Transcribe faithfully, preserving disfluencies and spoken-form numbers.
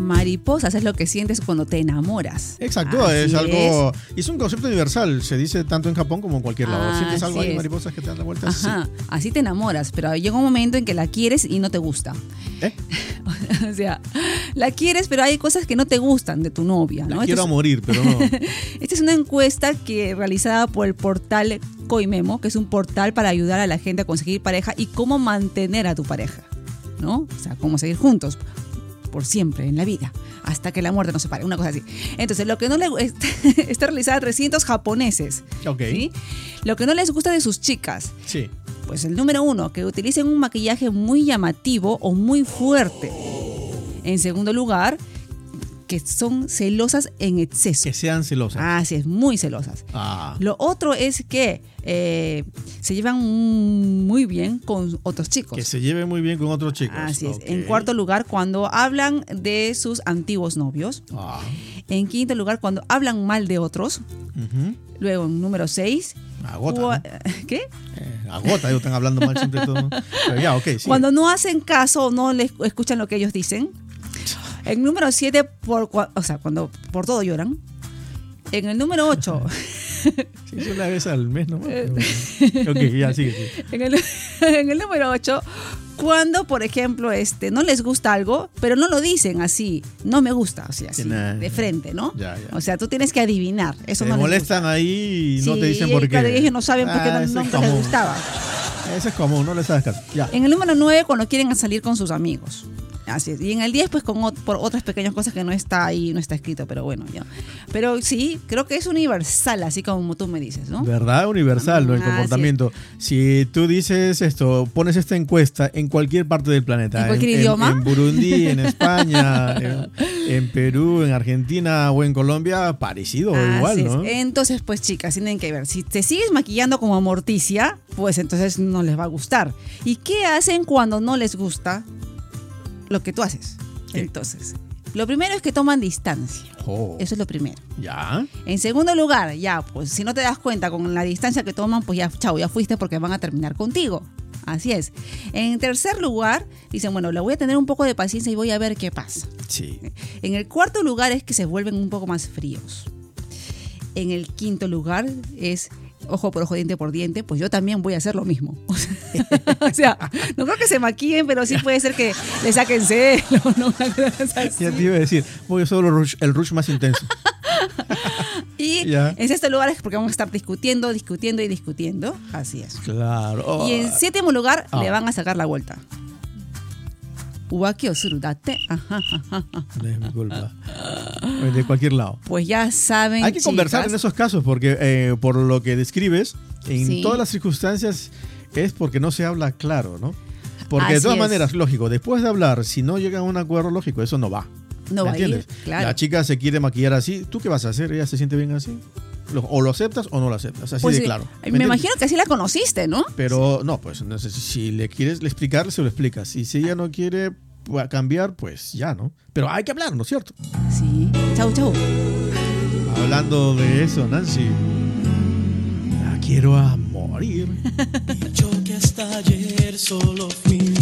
mariposas es lo que sientes cuando te enamoras. Exacto, Así es algo. es. Y es un concepto universal. Se dice tanto en Japón como en cualquier lado. Ah, ¿Sientes algo así ahí, es. mariposas que te dan la vuelta? Ajá, Sí. así te enamoras, pero llega un momento en que la quieres y no te gusta. ¿Eh? O sea, la quieres, pero hay cosas que no te gustan de tu novia, ¿no? La quiero Esto a morir, pero no. es, esta es una encuesta que realizada por el portal Coimemo, que es un portal para ayudar a la gente a conseguir pareja y cómo mantener a tu pareja, ¿no? O sea, cómo seguir juntos por siempre en la vida, hasta que la muerte nos separe, una cosa así. Entonces, lo que no le está realizada a trescientos japoneses, Ok. ¿sí? Lo que no les gusta de sus chicas, Sí. pues el número uno, que utilicen un maquillaje muy llamativo o muy fuerte. En segundo lugar, que son celosas en exceso. Que sean celosas. Así es, muy celosas. Ah. Lo otro es que eh, se llevan muy bien con otros chicos. Que se lleve muy bien con otros chicos. Así es. Ok. En cuarto lugar, cuando hablan de sus antiguos novios. Ah. En quinto lugar, cuando hablan mal de otros. Ujú. Luego, en número seis. Agota. cua- ¿no? ¿Qué? Eh, agota, ellos están hablando mal siempre todo. Pero ya, ok, sí. Cuando no hacen caso o no les escuchan lo que ellos dicen. En número siete, por, cua- o sea, cuando por todo lloran. En el número ocho, Sí, es una vez al mes, ¿no? Pero bueno. Ok, ya, sigue, sigue. en el, en el número ocho, cuando, por ejemplo, este, no les gusta algo, pero no lo dicen así, no me gusta, o sea, así, Nah. de frente, ¿no? Ya, ya. O sea, tú tienes que adivinar. Eso Se no les molestan gusta. ahí y no Sí, te dicen y por qué. claro, y ellos no saben por qué Ah, no, eso es nunca les común. gustaba. Eso es común, no les sabes caso. Ya. En el número nueve, cuando quieren salir con sus amigos. Así es. Y en el diez, pues con ot- por otras pequeñas cosas que no está ahí, no está escrito, pero bueno, ya. Pero sí, creo que es universal, así como tú me dices, ¿no? ¿Verdad? Universal, ¿no? El Ah, comportamiento. Si tú dices esto, pones esta encuesta en cualquier parte del planeta. ¿En cualquier idioma? En Burundi, en España, en, en Perú, en Argentina o en Colombia, parecido, Así igual, es. ¿no? Entonces, pues chicas, tienen que ver. Si te sigues maquillando como Morticia, pues entonces no les va a gustar. ¿Y qué hacen cuando no les gusta lo que tú haces? ¿Qué? Entonces, lo primero es que toman distancia. Oh, Eso es lo primero. ya. En segundo lugar, ya, pues si no te das cuenta con la distancia que toman, pues ya, chao, ya fuiste porque van a terminar contigo. Así es. En tercer lugar, dicen, bueno, le voy a tener un poco de paciencia y voy a ver qué pasa. Sí. En el cuarto lugar es que se vuelven un poco más fríos. En el quinto lugar es ojo por ojo, diente por diente, pues yo también voy a hacer lo mismo. O sea, o sea, no creo que se maquillen, pero sí puede ser que le saquen celo, ¿no? Una cosa así. Ya te iba a decir, voy a solo rush, el rush más intenso. Y Ya. en sexto lugar es porque vamos a estar discutiendo, discutiendo y discutiendo. Así es. Claro. Oh. Y en séptimo lugar Ah. le van a sacar la vuelta. Uwaki o suru date. Ajá, ajá, ajá. No es mi culpa. De cualquier lado. Pues ya saben, Hay que conversar chicas. en esos casos porque eh, por lo que describes, en Sí. todas las circunstancias es porque no se habla claro, ¿no? Porque de Así todas es. maneras, lógico, después de hablar, si no llega a un acuerdo lógico, eso no va. No ¿Me va a ir, entiendes? claro. La chica se quiere maquillar así, ¿tú qué vas a hacer? ¿Ella se siente bien así? Lo- O lo aceptas o no lo aceptas, así Pues de sí, claro. Me, entiendes? imagino que así la conociste, ¿no? Pero no, pues no sé, si le quieres explicar, se lo explicas. Y si ella no quiere pues, cambiar, pues ya, ¿no? Pero hay que hablar, ¿no es cierto? Sí. Chau, chau. Hablando de eso, Nancy, la quiero a morir. Yo que hasta ayer solo fui